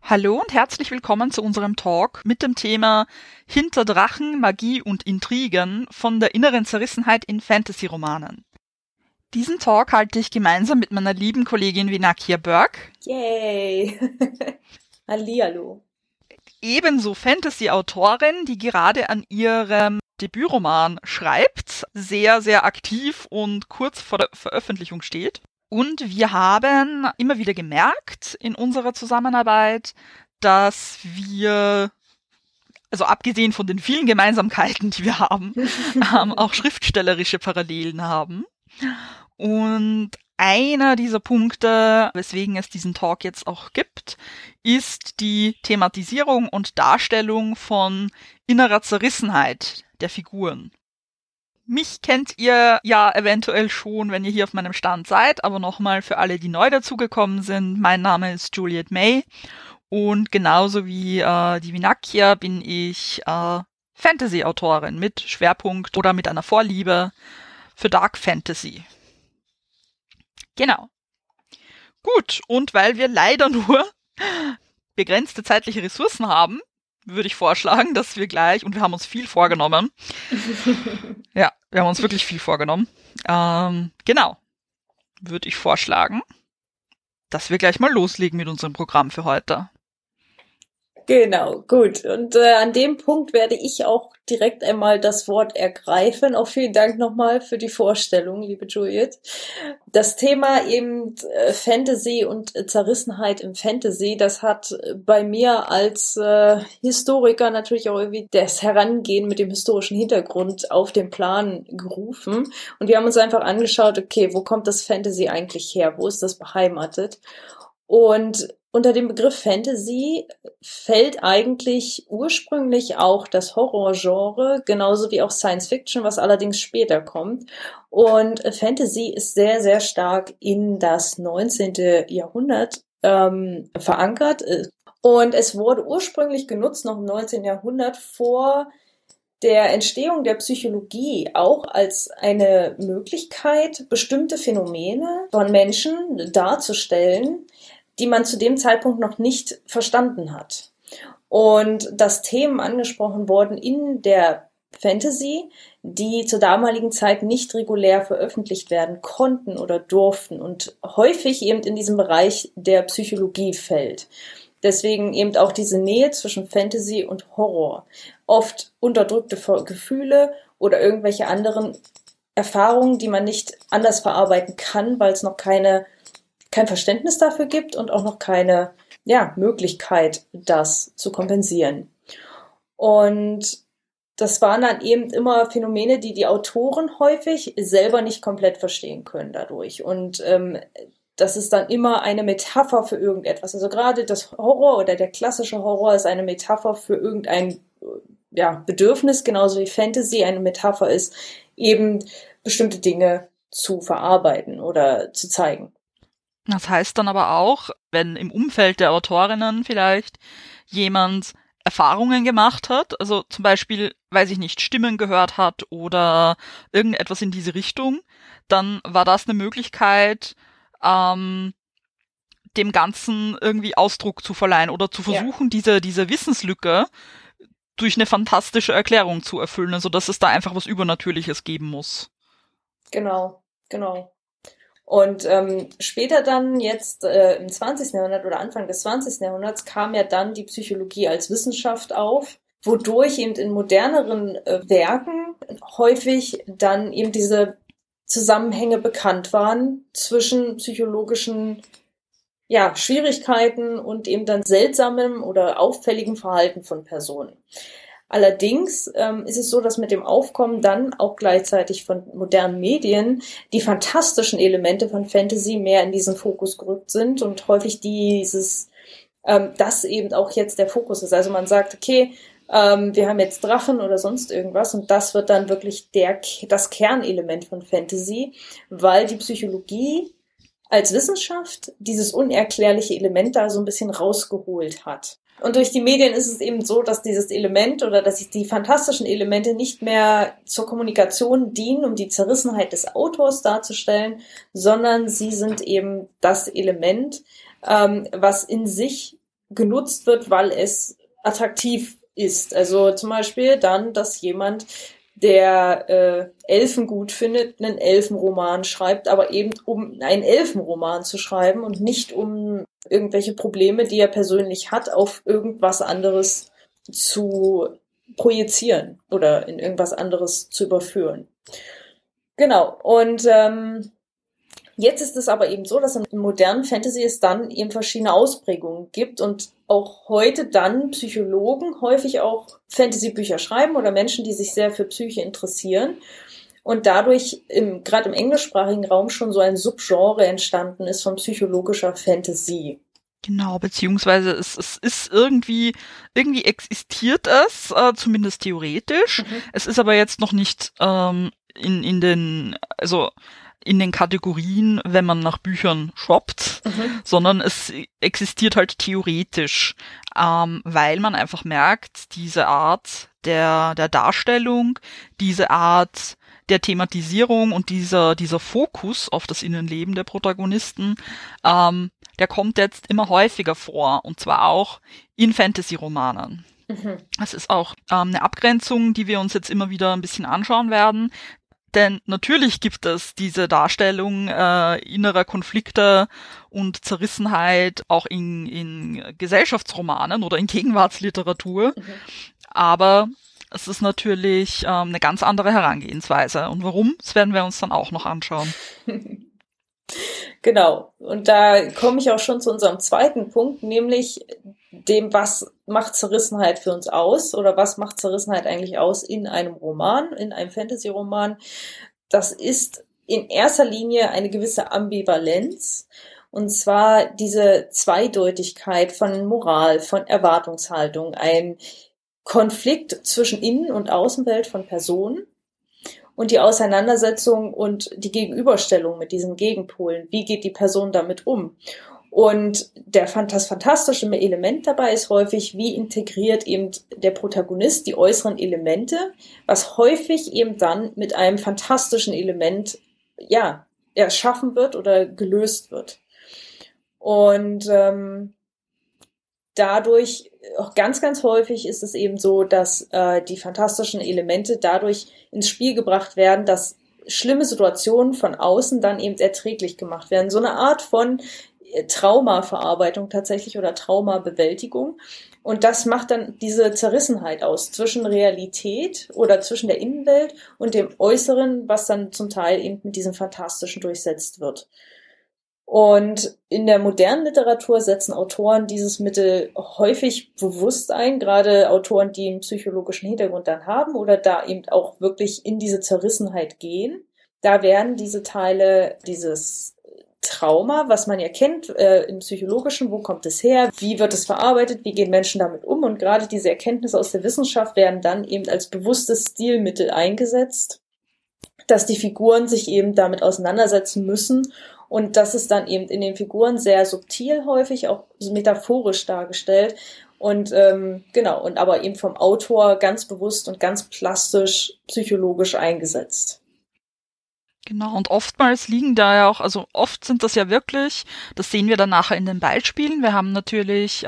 Hallo und herzlich willkommen zu unserem Talk mit dem Thema Hinter Drachen, Magie und Intrigen von der inneren Zerrissenheit in Fantasy-Romanen. Diesen Talk halte ich gemeinsam mit meiner lieben Kollegin Vinakia Burke. Yay! Hallihallo. Ebenso Fantasy-Autorin, die gerade an ihrem Debütroman schreibt, sehr, sehr aktiv und kurz vor der Veröffentlichung steht. Und wir haben immer wieder gemerkt in unserer Zusammenarbeit, dass wir, also abgesehen von den vielen Gemeinsamkeiten, die wir haben, auch schriftstellerische Parallelen haben. Und einer dieser Punkte, weswegen es diesen Talk jetzt auch gibt, ist die Thematisierung und Darstellung von innerer Zerrissenheit der Figuren. Mich kennt ihr ja eventuell schon, wenn ihr hier auf meinem Stand seid, aber nochmal für alle, die neu dazugekommen sind, mein Name ist Juliet May und genauso wie die Vinakia bin ich Fantasy-Autorin mit Schwerpunkt oder mit einer Vorliebe für Dark Fantasy. Genau. Gut, und weil wir leider nur begrenzte zeitliche Ressourcen haben, würde ich vorschlagen, dass wir gleich, und wir haben uns viel vorgenommen. Ja, wir haben uns wirklich viel vorgenommen. Genau. Würde ich vorschlagen, dass wir gleich mal loslegen mit unserem Programm für heute. Genau, gut. Und an dem Punkt werde ich auch direkt einmal das Wort ergreifen. Auch vielen Dank nochmal für die Vorstellung, liebe Juliet. Das Thema eben Fantasy und Zerrissenheit im Fantasy, das hat bei mir als Historiker natürlich auch irgendwie das Herangehen mit dem historischen Hintergrund auf den Plan gerufen. Und wir haben uns einfach angeschaut, okay, wo kommt das Fantasy eigentlich her? Wo ist das beheimatet? Und unter dem Begriff Fantasy fällt eigentlich ursprünglich auch das Horrorgenre, genauso wie auch Science Fiction, was allerdings später kommt. Und Fantasy ist sehr, sehr stark in das 19. Jahrhundert verankert. Und es wurde ursprünglich genutzt, noch im 19. Jahrhundert, vor der Entstehung der Psychologie auch als eine Möglichkeit, bestimmte Phänomene von Menschen darzustellen, die man zu dem Zeitpunkt noch nicht verstanden hat. Und dass Themen angesprochen wurden in der Fantasy, die zur damaligen Zeit nicht regulär veröffentlicht werden konnten oder durften und häufig eben in diesem Bereich der Psychologie fällt. Deswegen eben auch diese Nähe zwischen Fantasy und Horror. Oft unterdrückte Gefühle oder irgendwelche anderen Erfahrungen, die man nicht anders verarbeiten kann, weil es noch kein Verständnis dafür gibt und auch noch keine Möglichkeit, das zu kompensieren. Und das waren dann eben immer Phänomene, die die Autoren häufig selber nicht komplett verstehen können dadurch. Und das ist dann immer eine Metapher für irgendetwas. Also gerade das Horror oder der klassische Horror ist eine Metapher für irgendein Bedürfnis, genauso wie Fantasy eine Metapher ist, eben bestimmte Dinge zu verarbeiten oder zu zeigen. Das heißt dann aber auch, wenn im Umfeld der Autorinnen vielleicht jemand Erfahrungen gemacht hat, also zum Beispiel, weiß ich nicht, Stimmen gehört hat oder irgendetwas in diese Richtung, dann war das eine Möglichkeit, dem Ganzen irgendwie Ausdruck zu verleihen oder zu versuchen, diese Wissenslücke durch eine fantastische Erklärung zu erfüllen, sodass es da einfach was Übernatürliches geben muss. Genau. Und später dann jetzt im 20. Jahrhundert oder Anfang des 20. Jahrhunderts kam ja dann die Psychologie als Wissenschaft auf, wodurch eben in moderneren Werken häufig dann eben diese Zusammenhänge bekannt waren zwischen psychologischen Schwierigkeiten und eben dann seltsamem oder auffälligem Verhalten von Personen. Allerdings ist es so, dass mit dem Aufkommen dann auch gleichzeitig von modernen Medien die fantastischen Elemente von Fantasy mehr in diesen Fokus gerückt sind und häufig das eben auch jetzt der Fokus ist. Also man sagt, okay, wir haben jetzt Drachen oder sonst irgendwas und das wird dann wirklich das Kernelement von Fantasy, weil die Psychologie als Wissenschaft dieses unerklärliche Element da so ein bisschen rausgeholt hat. Und durch die Medien ist es eben so, dass dieses Element oder dass die fantastischen Elemente nicht mehr zur Kommunikation dienen, um die Zerrissenheit des Autors darzustellen, sondern sie sind eben das Element, was in sich genutzt wird, weil es attraktiv ist. Also zum Beispiel dann, dass jemand, der Elfen gut findet, einen Elfenroman schreibt, aber eben um einen Elfenroman zu schreiben und nicht um irgendwelche Probleme, die er persönlich hat, auf irgendwas anderes zu projizieren oder in irgendwas anderes zu überführen. Genau, und jetzt ist es aber eben so, dass im modernen Fantasy es dann eben verschiedene Ausprägungen gibt und auch heute dann Psychologen häufig auch Fantasy-Bücher schreiben oder Menschen, die sich sehr für Psyche interessieren und dadurch gerade im englischsprachigen Raum schon so ein Subgenre entstanden ist von psychologischer Fantasy. Genau, beziehungsweise es ist irgendwie existiert es, zumindest theoretisch. Es ist aber jetzt noch nicht in den Kategorien, wenn man nach Büchern shoppt, sondern es existiert halt theoretisch, weil man einfach merkt, diese Art der Darstellung, diese Art der Thematisierung und dieser Fokus auf das Innenleben der Protagonisten, der kommt jetzt immer häufiger vor, und zwar auch in Fantasy-Romanen. Das ist auch eine Abgrenzung, die wir uns jetzt immer wieder ein bisschen anschauen werden. Denn natürlich gibt es diese Darstellung innerer Konflikte und Zerrissenheit auch in Gesellschaftsromanen oder in Gegenwartsliteratur. Aber es ist natürlich eine ganz andere Herangehensweise. Und warum? Das werden wir uns dann auch noch anschauen. Genau. Und da komme ich auch schon zu unserem zweiten Punkt, nämlich dem, was macht Zerrissenheit für uns aus oder was macht Zerrissenheit eigentlich aus in einem Roman, in einem Fantasy-Roman. Das ist in erster Linie eine gewisse Ambivalenz, und zwar diese Zweideutigkeit von Moral, von Erwartungshaltung, ein Konflikt zwischen Innen- und Außenwelt von Personen und die Auseinandersetzung und die Gegenüberstellung mit diesen Gegenpolen. Wie geht die Person damit um? Und das fantastische Element dabei ist häufig, wie integriert eben der Protagonist die äußeren Elemente, was häufig eben dann mit einem fantastischen Element, ja, erschaffen wird oder gelöst wird. Und dadurch, auch ganz, ganz häufig ist es eben so, dass die fantastischen Elemente dadurch ins Spiel gebracht werden, dass schlimme Situationen von außen dann eben erträglich gemacht werden. So eine Art von Traumaverarbeitung tatsächlich oder Traumabewältigung. Und das macht dann diese Zerrissenheit aus zwischen Realität oder zwischen der Innenwelt und dem Äußeren, was dann zum Teil eben mit diesem Fantastischen durchsetzt wird. Und in der modernen Literatur setzen Autoren dieses Mittel häufig bewusst ein, gerade Autoren, die einen psychologischen Hintergrund dann haben oder da eben auch wirklich in diese Zerrissenheit gehen. Da werden diese Teile, dieses Trauma, was man ja kennt im Psychologischen, wo kommt es her, wie wird es verarbeitet, wie gehen Menschen damit um, und gerade diese Erkenntnisse aus der Wissenschaft werden dann eben als bewusstes Stilmittel eingesetzt, dass die Figuren sich eben damit auseinandersetzen müssen. Und das ist dann eben in den Figuren sehr subtil häufig, auch metaphorisch dargestellt. Und genau, und aber eben vom Autor ganz bewusst und ganz plastisch, psychologisch eingesetzt. Genau, und oftmals liegen da ja auch, also oft sind das ja wirklich, das sehen wir dann nachher in den Beispielen. Wir haben natürlich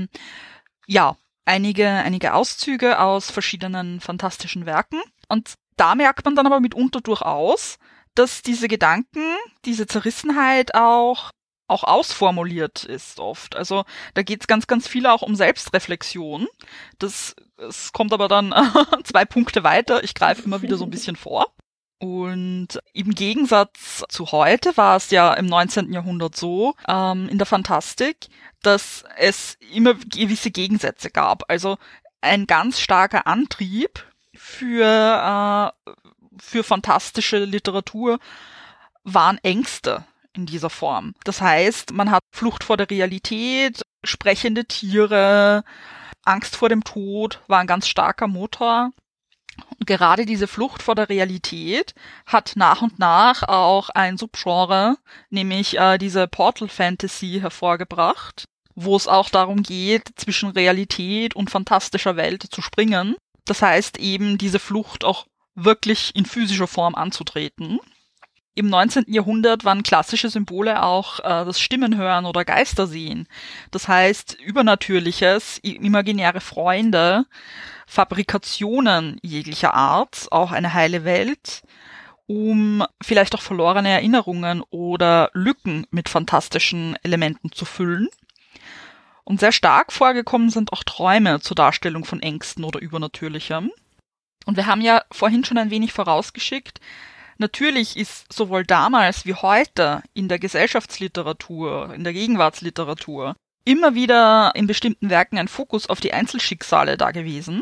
einige Auszüge aus verschiedenen fantastischen Werken. Und da merkt man dann aber mitunter durchaus, dass diese Gedanken, diese Zerrissenheit auch ausformuliert ist oft. Also da geht es ganz, ganz viel auch um Selbstreflexion. Es kommt aber dann 2 Punkte weiter. Ich greife immer wieder so ein bisschen vor. Und im Gegensatz zu heute war es ja im 19. Jahrhundert so, in der Fantastik, dass es immer gewisse Gegensätze gab. Also ein ganz starker Antrieb für fantastische Literatur waren Ängste in dieser Form. Das heißt, man hat Flucht vor der Realität, sprechende Tiere, Angst vor dem Tod war ein ganz starker Motor. Und gerade diese Flucht vor der Realität hat nach und nach auch ein Subgenre, nämlich diese Portal Fantasy, hervorgebracht, wo es auch darum geht, zwischen Realität und fantastischer Welt zu springen. Das heißt eben, diese Flucht auch wirklich in physischer Form anzutreten. Im 19. Jahrhundert waren klassische Symbole auch das Stimmenhören oder Geistersehen. Das heißt, Übernatürliches, imaginäre Freunde, Fabrikationen jeglicher Art, auch eine heile Welt, um vielleicht auch verlorene Erinnerungen oder Lücken mit fantastischen Elementen zu füllen. Und sehr stark vorgekommen sind auch Träume zur Darstellung von Ängsten oder Übernatürlichem. Und wir haben ja vorhin schon ein wenig vorausgeschickt, natürlich ist sowohl damals wie heute in der Gesellschaftsliteratur, in der Gegenwartsliteratur immer wieder in bestimmten Werken ein Fokus auf die Einzelschicksale da gewesen.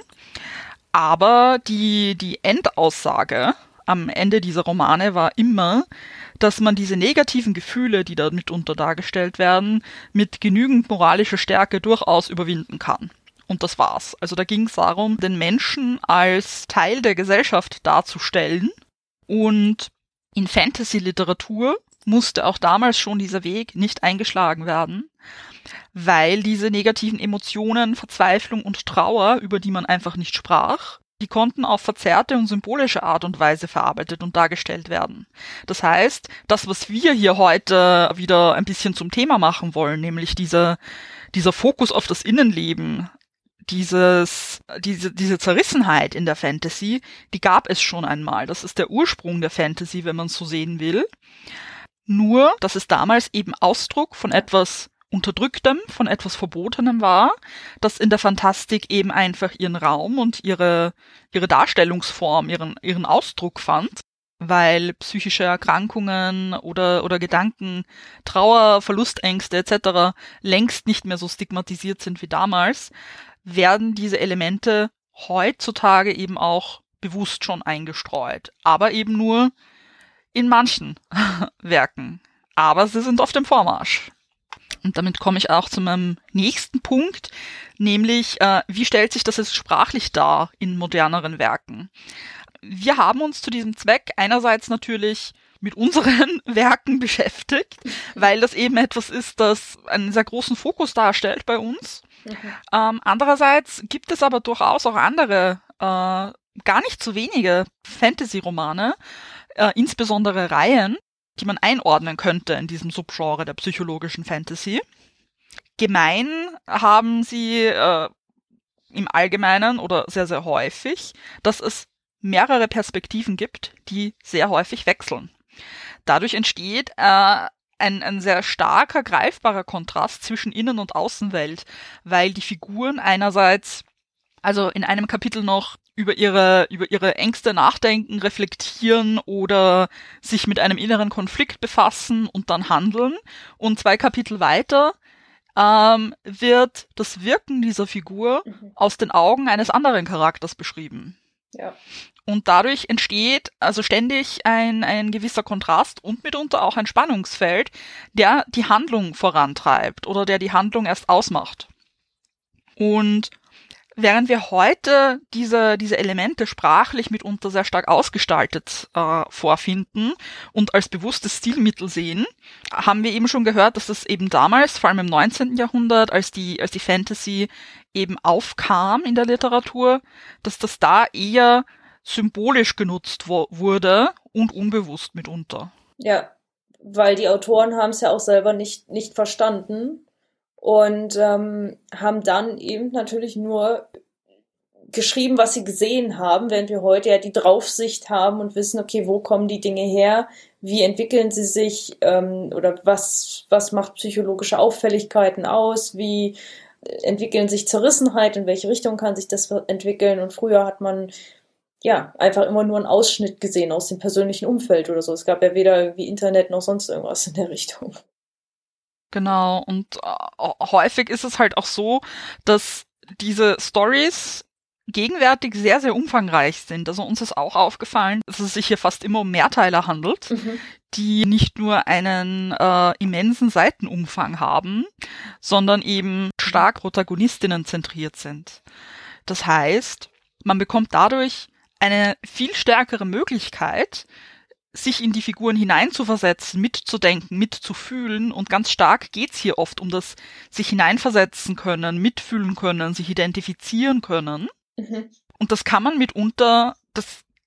Aber die Endaussage am Ende dieser Romane war immer, dass man diese negativen Gefühle, die da mitunter dargestellt werden, mit genügend moralischer Stärke durchaus überwinden kann. Und das war's. Also da ging es darum, den Menschen als Teil der Gesellschaft darzustellen. Und in Fantasy-Literatur musste auch damals schon dieser Weg nicht eingeschlagen werden, weil diese negativen Emotionen, Verzweiflung und Trauer, über die man einfach nicht sprach, die konnten auf verzerrte und symbolische Art und Weise verarbeitet und dargestellt werden. Das heißt, das, was wir hier heute wieder ein bisschen zum Thema machen wollen, nämlich dieser Fokus auf das Innenleben, diese Zerrissenheit in der Fantasy, die gab es schon einmal. Das ist der Ursprung der Fantasy, wenn man so sehen will. Nur, dass es damals eben Ausdruck von etwas Unterdrücktem, von etwas Verbotenem war, das in der Fantastik eben einfach ihren Raum und ihre Darstellungsform, ihren Ausdruck fand, weil psychische Erkrankungen oder Gedanken, Trauer, Verlustängste etc. längst nicht mehr so stigmatisiert sind wie damals, werden diese Elemente heutzutage eben auch bewusst schon eingestreut, aber eben nur in manchen Werken. Aber sie sind auf dem Vormarsch. Und damit komme ich auch zu meinem nächsten Punkt, nämlich wie stellt sich das jetzt sprachlich dar in moderneren Werken? Wir haben uns zu diesem Zweck einerseits natürlich mit unseren Werken beschäftigt, weil das eben etwas ist, das einen sehr großen Fokus darstellt bei uns. Andererseits gibt es aber durchaus auch andere, gar nicht so wenige Fantasy-Romane, insbesondere Reihen, die man einordnen könnte in diesem Subgenre der psychologischen Fantasy. Gemein haben sie im Allgemeinen oder sehr, sehr häufig, dass es mehrere Perspektiven gibt, die sehr häufig wechseln. Dadurch entsteht ein sehr starker, greifbarer Kontrast zwischen Innen- und Außenwelt, weil die Figuren einerseits, also in einem Kapitel noch über ihre Ängste nachdenken, reflektieren oder sich mit einem inneren Konflikt befassen und dann handeln. Und 2 Kapitel weiter wird das Wirken dieser Figur aus den Augen eines anderen Charakters beschrieben. Ja. Und dadurch entsteht also ständig ein gewisser Kontrast und mitunter auch ein Spannungsfeld, der die Handlung vorantreibt oder der die Handlung erst ausmacht. Und während wir heute diese Elemente sprachlich mitunter sehr stark ausgestaltet vorfinden und als bewusstes Stilmittel sehen, haben wir eben schon gehört, dass das eben damals, vor allem im 19. Jahrhundert, als die Fantasy eben aufkam in der Literatur, dass das da eher symbolisch genutzt wurde und unbewusst mitunter. Ja, weil die Autoren haben es ja auch selber nicht verstanden und haben dann eben natürlich nur geschrieben, was sie gesehen haben, während wir heute ja die Draufsicht haben und wissen, okay, wo kommen die Dinge her, wie entwickeln sie sich oder was macht psychologische Auffälligkeiten aus, wie entwickeln sich Zerrissenheit, in welche Richtung kann sich das entwickeln, und früher hat man ja einfach immer nur einen Ausschnitt gesehen aus dem persönlichen Umfeld oder so. Es gab ja weder irgendwie Internet noch sonst irgendwas in der Richtung. Genau, und häufig ist es halt auch so, dass diese Stories gegenwärtig sehr, sehr umfangreich sind. Also uns ist auch aufgefallen, dass es sich hier fast immer um Mehrteiler handelt, die nicht nur einen immensen Seitenumfang haben, sondern eben stark Protagonistinnen zentriert sind. Das heißt, man bekommt dadurch eine viel stärkere Möglichkeit, sich in die Figuren hineinzuversetzen, mitzudenken, mitzufühlen, und ganz stark geht's hier oft um das sich hineinversetzen können, mitfühlen können, sich identifizieren können. Und das kann man mitunter, das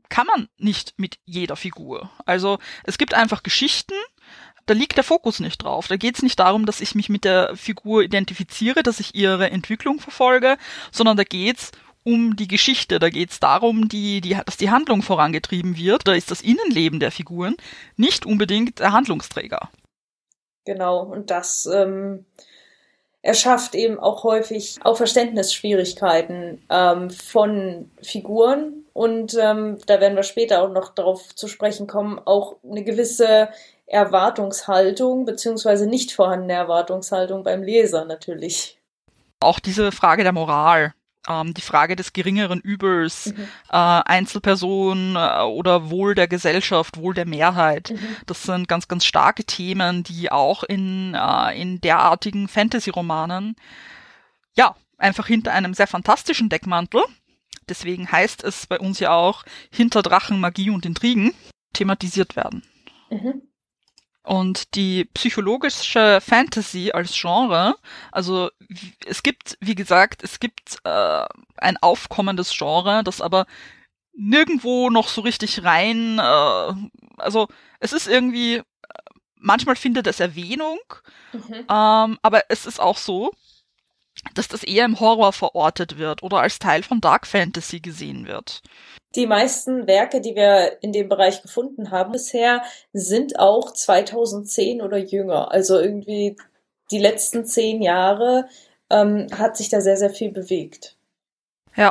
kann man nicht mit jeder Figur. Also es gibt einfach Geschichten, da liegt der Fokus nicht drauf. Da geht es nicht darum, dass ich mich mit der Figur identifiziere, dass ich ihre Entwicklung verfolge, sondern da geht's um die Geschichte. Da geht's darum, dass die Handlung vorangetrieben wird. Da ist das Innenleben der Figuren nicht unbedingt der Handlungsträger. Genau, und das erschafft eben auch häufig auch Verständnisschwierigkeiten von Figuren. Und da werden wir später auch noch darauf zu sprechen kommen, auch eine gewisse Erwartungshaltung beziehungsweise nicht vorhandene Erwartungshaltung beim Leser natürlich. Auch diese Frage der Moral, die Frage des geringeren Übels, Einzelperson oder Wohl der Gesellschaft, Wohl der Mehrheit. Das sind ganz, ganz starke Themen, die auch in derartigen Fantasy-Romanen einfach hinter einem sehr fantastischen Deckmantel, deswegen heißt es bei uns ja auch hinter Drachen, Magie und Intrigen, thematisiert werden. Und die psychologische Fantasy als Genre, also es gibt, wie gesagt, ein aufkommendes Genre, das aber nirgendwo noch so richtig rein, also es ist irgendwie, manchmal findet es Erwähnung, aber es ist auch so, dass das eher im Horror verortet wird oder als Teil von Dark Fantasy gesehen wird. Die meisten Werke, die wir in dem Bereich gefunden haben bisher, sind auch 2010 oder jünger. Also irgendwie die letzten 10 Jahre hat sich da sehr, sehr viel bewegt. Ja,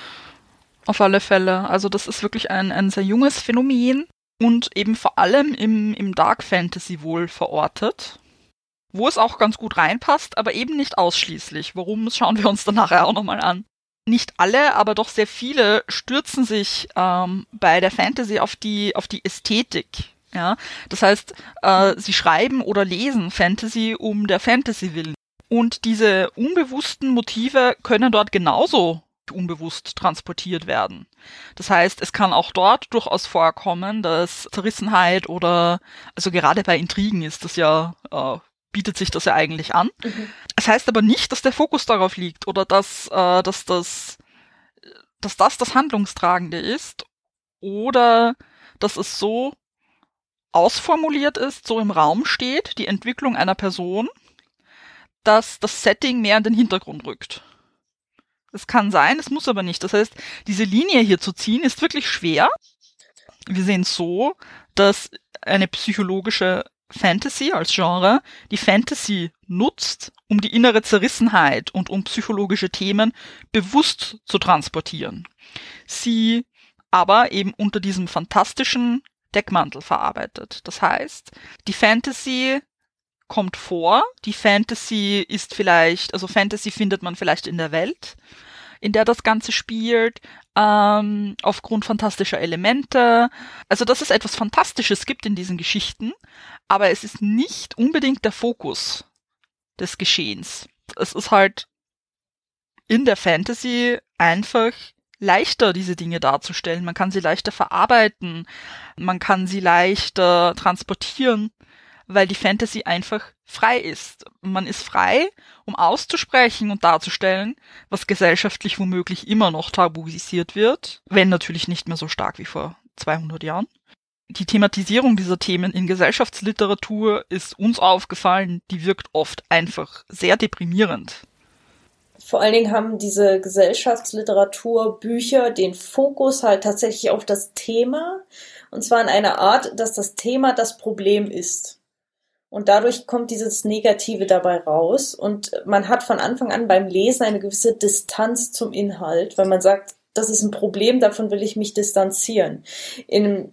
auf alle Fälle. Also das ist wirklich ein sehr junges Phänomen und eben vor allem im Dark Fantasy wohl verortet, wo es auch ganz gut reinpasst, aber eben nicht ausschließlich. Warum, schauen wir uns dann nachher auch nochmal an. Nicht alle, aber doch sehr viele stürzen sich bei der Fantasy auf die Ästhetik. Ja? Das heißt, sie schreiben oder lesen Fantasy um der Fantasy willen. Und diese unbewussten Motive können dort genauso unbewusst transportiert werden. Das heißt, es kann auch dort durchaus vorkommen, dass Zerrissenheit oder, also gerade bei Intrigen ist das ja, bietet sich das ja eigentlich an. Es heißt aber nicht, dass der Fokus darauf liegt oder dass das Handlungstragende ist oder dass es so ausformuliert ist, so im Raum steht, die Entwicklung einer Person, dass das Setting mehr in den Hintergrund rückt. Es kann sein, es muss aber nicht. Das heißt, diese Linie hier zu ziehen ist wirklich schwer. Wir sehen es so, dass eine psychologische Fantasy als Genre die Fantasy nutzt, um die innere Zerrissenheit und um psychologische Themen bewusst zu transportieren. Sie aber eben unter diesem fantastischen Deckmantel verarbeitet. Das heißt, die Fantasy kommt vor, die Fantasy ist vielleicht, also Fantasy findet man vielleicht in der Welt, in der das Ganze spielt, aufgrund fantastischer Elemente. Also, dass es etwas Fantastisches gibt in diesen Geschichten, aber es ist nicht unbedingt der Fokus des Geschehens. Es ist halt in der Fantasy einfach leichter, diese Dinge darzustellen. Man kann sie leichter verarbeiten, man kann sie leichter transportieren, weil die Fantasy einfach frei ist. Man ist frei, um auszusprechen und darzustellen, was gesellschaftlich womöglich immer noch tabuisiert wird, wenn natürlich nicht mehr so stark wie vor 200 Jahren. Die Thematisierung dieser Themen in Gesellschaftsliteratur ist uns aufgefallen, die wirkt oft einfach sehr deprimierend. Vor allen Dingen haben diese Gesellschaftsliteraturbücher den Fokus halt tatsächlich auf das Thema, und zwar in einer Art, dass das Thema das Problem ist. Und dadurch kommt dieses Negative dabei raus und man hat von Anfang an beim Lesen eine gewisse Distanz zum Inhalt, weil man sagt, das ist ein Problem, davon will ich mich distanzieren. Im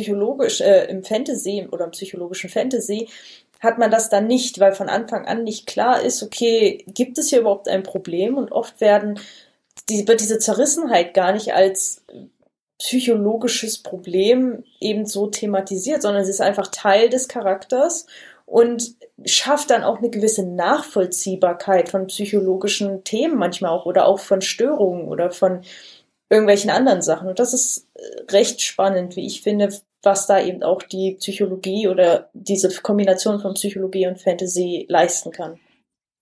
Fantasy oder im psychologischen Fantasy hat man das dann nicht, weil von Anfang an nicht klar ist, okay, gibt es hier überhaupt ein Problem? Und oft wird diese Zerrissenheit gar nicht als psychologisches Problem eben so thematisiert, sondern sie ist einfach Teil des Charakters und schafft dann auch eine gewisse Nachvollziehbarkeit von psychologischen Themen manchmal auch oder auch von Störungen oder von irgendwelchen anderen Sachen. Und das ist recht spannend, wie ich finde, was da eben auch die Psychologie oder diese Kombination von Psychologie und Fantasy leisten kann.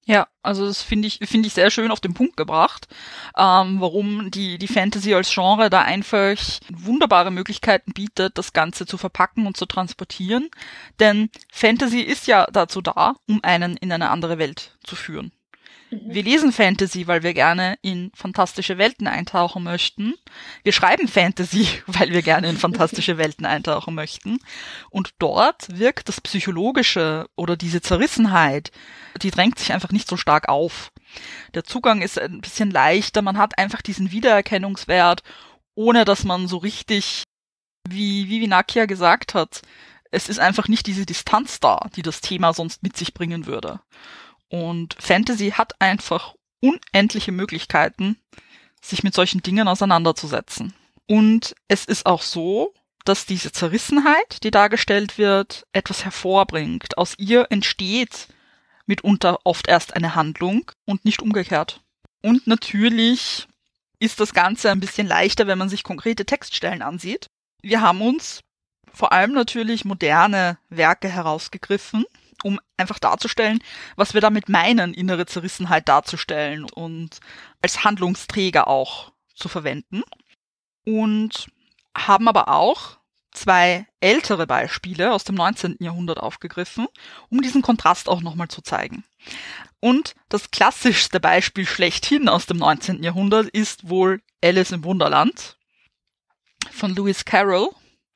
Ja, also das finde ich sehr schön auf den Punkt gebracht, warum die Fantasy als Genre da einfach wunderbare Möglichkeiten bietet, das Ganze zu verpacken und zu transportieren. Denn Fantasy ist ja dazu da, um einen in eine andere Welt zu führen. Wir lesen Fantasy, weil wir gerne in fantastische Welten eintauchen möchten. Wir schreiben Fantasy, weil wir gerne in fantastische Welten eintauchen möchten. Und dort wirkt das Psychologische oder diese Zerrissenheit, die drängt sich einfach nicht so stark auf. Der Zugang ist ein bisschen leichter, man hat einfach diesen Wiedererkennungswert, ohne dass man so richtig, wie Nakia gesagt hat, es ist einfach nicht diese Distanz da, die das Thema sonst mit sich bringen würde. Und Fantasy hat einfach unendliche Möglichkeiten, sich mit solchen Dingen auseinanderzusetzen. Und es ist auch so, dass diese Zerrissenheit, die dargestellt wird, etwas hervorbringt. Aus ihr entsteht mitunter oft erst eine Handlung und nicht umgekehrt. Und natürlich ist das Ganze ein bisschen leichter, wenn man sich konkrete Textstellen ansieht. Wir haben uns vor allem natürlich moderne Werke herausgegriffen, um einfach darzustellen, was wir damit meinen, innere Zerrissenheit darzustellen und als Handlungsträger auch zu verwenden. Und haben aber auch 2 ältere Beispiele aus dem 19. Jahrhundert aufgegriffen, um diesen Kontrast auch nochmal zu zeigen. Und das klassischste Beispiel schlechthin aus dem 19. Jahrhundert ist wohl Alice im Wunderland von Lewis Carroll.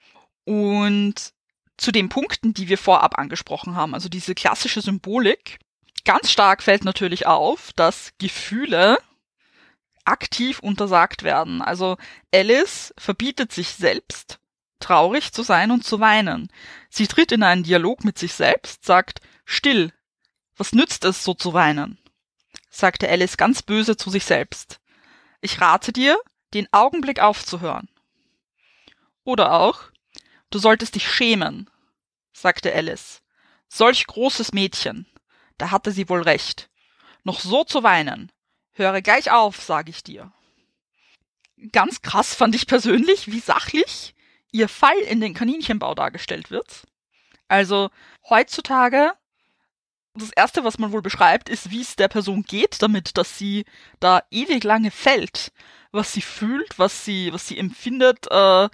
Und zu den Punkten, die wir vorab angesprochen haben, also diese klassische Symbolik, ganz stark fällt natürlich auf, dass Gefühle aktiv untersagt werden. Also Alice verbietet sich selbst, traurig zu sein und zu weinen. Sie tritt in einen Dialog mit sich selbst, sagt, still, was nützt es, so zu weinen? Sagte Alice ganz böse zu sich selbst. Ich rate dir, den Augenblick aufzuhören. Oder auch, du solltest dich schämen, sagte Alice. Solch großes Mädchen. Da hatte sie wohl recht. Noch so zu weinen. Höre gleich auf, sage ich dir. Ganz krass fand ich persönlich, wie sachlich ihr Fall in den Kaninchenbau dargestellt wird. Also heutzutage, das Erste, was man wohl beschreibt, ist, wie es der Person geht damit, dass sie da ewig lange fällt. Was sie fühlt, was sie empfindet,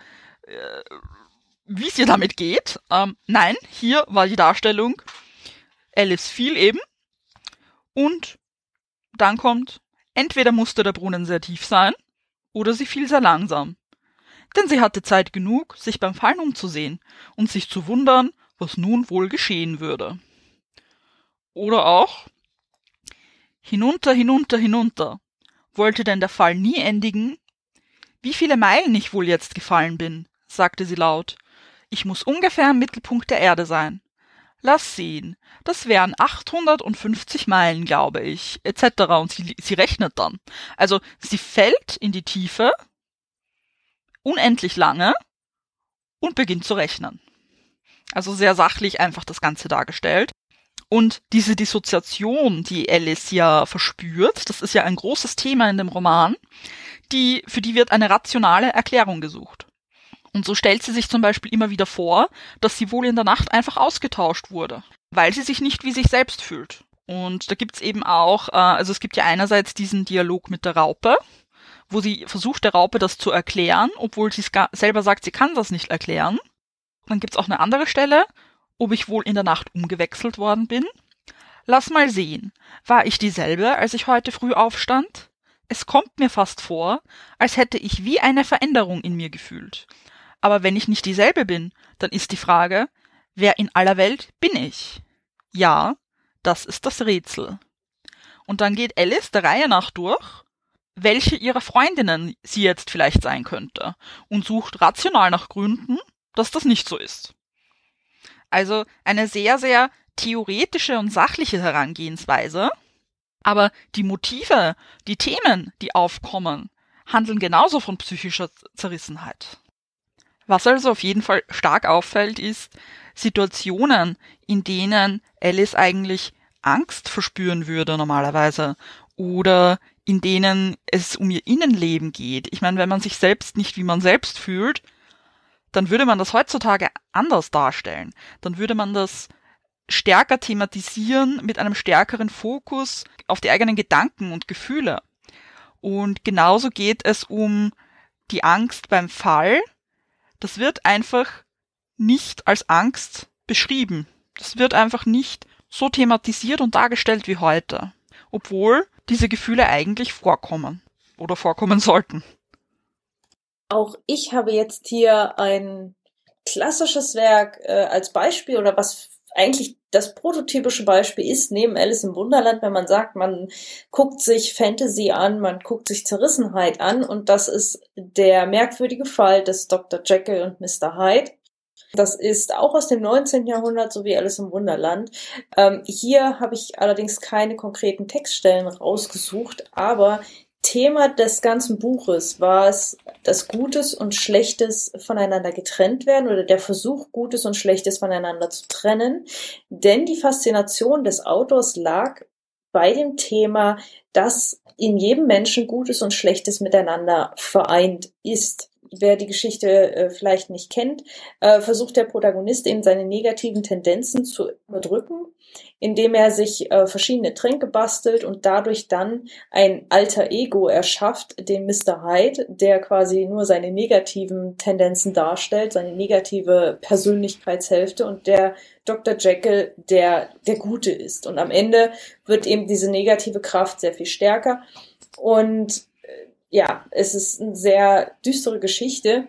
wie es ihr damit geht. Nein, hier war die Darstellung, Alice fiel eben und dann kommt, entweder musste der Brunnen sehr tief sein oder sie fiel sehr langsam. Denn sie hatte Zeit genug, sich beim Fallen umzusehen und sich zu wundern, was nun wohl geschehen würde. Oder auch, hinunter, hinunter, hinunter. Wollte denn der Fall nie endigen? Wie viele Meilen ich wohl jetzt gefallen bin, sagte sie laut. Ich muss ungefähr am Mittelpunkt der Erde sein. Lass sehen, das wären 850 Meilen, glaube ich, etc. Und sie rechnet dann. Also sie fällt in die Tiefe, unendlich lange, und beginnt zu rechnen. Also sehr sachlich einfach das Ganze dargestellt. Und diese Dissoziation, die Alice ja verspürt, das ist ja ein großes Thema in dem Roman, für die wird eine rationale Erklärung gesucht. Und so stellt sie sich zum Beispiel immer wieder vor, dass sie wohl in der Nacht einfach ausgetauscht wurde, weil sie sich nicht wie sich selbst fühlt. Und da gibt's eben auch, also es gibt ja einerseits diesen Dialog mit der Raupe, wo sie versucht, der Raupe das zu erklären, obwohl sie selber sagt, sie kann das nicht erklären. Dann gibt's auch eine andere Stelle, ob ich wohl in der Nacht umgewechselt worden bin. Lass mal sehen, war ich dieselbe, als ich heute früh aufstand? Es kommt mir fast vor, als hätte ich wie eine Veränderung in mir gefühlt. Aber wenn ich nicht dieselbe bin, dann ist die Frage, wer in aller Welt bin ich? Ja, das ist das Rätsel. Und dann geht Alice der Reihe nach durch, welche ihrer Freundinnen sie jetzt vielleicht sein könnte, und sucht rational nach Gründen, dass das nicht so ist. Also eine sehr, sehr theoretische und sachliche Herangehensweise, aber die Motive, die Themen, die aufkommen, handeln genauso von psychischer Zerrissenheit. Was also auf jeden Fall stark auffällt, ist Situationen, in denen Alice eigentlich Angst verspüren würde normalerweise oder in denen es um ihr Innenleben geht. Ich meine, wenn man sich selbst nicht wie man selbst fühlt, dann würde man das heutzutage anders darstellen. Dann würde man das stärker thematisieren mit einem stärkeren Fokus auf die eigenen Gedanken und Gefühle. Und genauso geht es um die Angst beim Fall. Das wird einfach nicht als Angst beschrieben. Das wird einfach nicht so thematisiert und dargestellt wie heute, obwohl diese Gefühle eigentlich vorkommen oder vorkommen sollten. Auch ich habe jetzt hier ein klassisches Werk als Beispiel oder was eigentlich das prototypische Beispiel ist, neben Alice im Wunderland, wenn man sagt, man guckt sich Fantasy an, man guckt sich Zerrissenheit an und das ist der merkwürdige Fall des Dr. Jekyll und Mr. Hyde. Das ist auch aus dem 19. Jahrhundert, so wie Alice im Wunderland. Hier habe ich allerdings keine konkreten Textstellen rausgesucht, aber Thema des ganzen Buches war es, dass Gutes und Schlechtes voneinander getrennt werden oder der Versuch, Gutes und Schlechtes voneinander zu trennen. Denn die Faszination des Autors lag bei dem Thema, dass in jedem Menschen Gutes und Schlechtes miteinander vereint ist. Wer die Geschichte vielleicht nicht kennt, versucht der Protagonist eben seine negativen Tendenzen zu überdrücken, indem er sich verschiedene Tränke bastelt und dadurch dann ein alter Ego erschafft, den Mr. Hyde, der quasi nur seine negativen Tendenzen darstellt, seine negative Persönlichkeitshälfte und der Dr. Jekyll, der Gute ist. Und am Ende wird eben diese negative Kraft sehr viel stärker und ja, es ist eine sehr düstere Geschichte,